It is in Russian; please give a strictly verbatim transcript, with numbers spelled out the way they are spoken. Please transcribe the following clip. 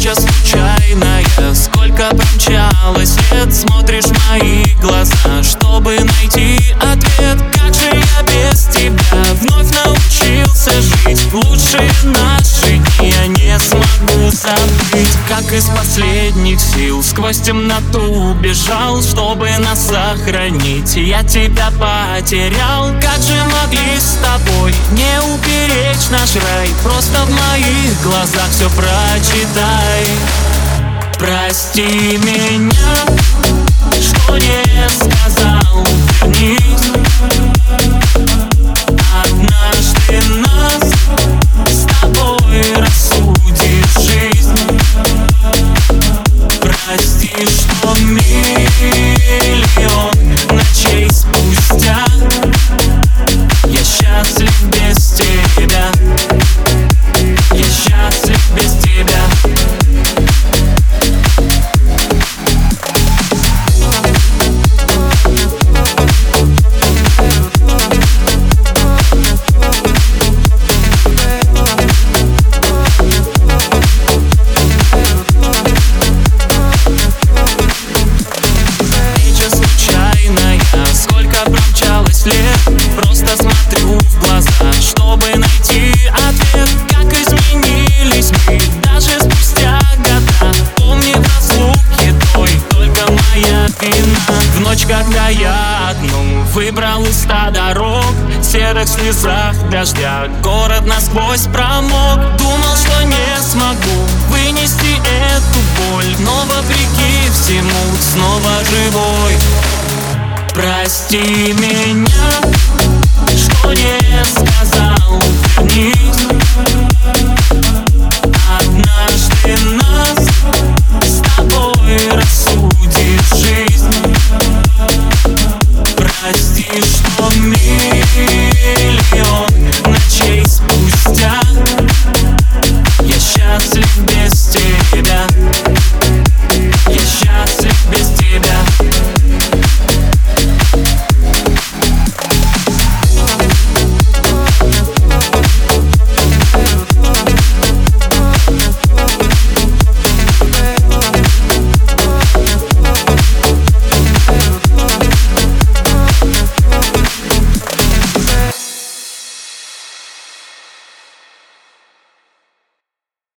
Встреча случайная, сколько промчалось лет. Смотришь в мои глаза, чтобы найти ответ. Как же я без тебя вновь научился жить? Лучшие наши дни я не смогу забыть. Как из последних сил сквозь темноту бежал, чтобы нас сохранить. Я тебя потерял. Как же могли с тобой не уберечь наш рай? Просто в моих глазах все прочитай. Прости меня, что не сказал, вернись. Однажды нас с тобой рассудит жизнь. Прости, что миллион ночей спустя я счастлив без тебя. Я счастлив без тебя. Просто смотрю в глаза, чтобы найти ответ. Как изменились мы даже спустя года. Помни в разлуке той только моя вина. В ночь, когда я одну выбрал из ста дорог, в серых слезах дождя город насквозь промок. Думал, что не смогу вынести эту боль, но вопреки всему снова живой. Прости меня,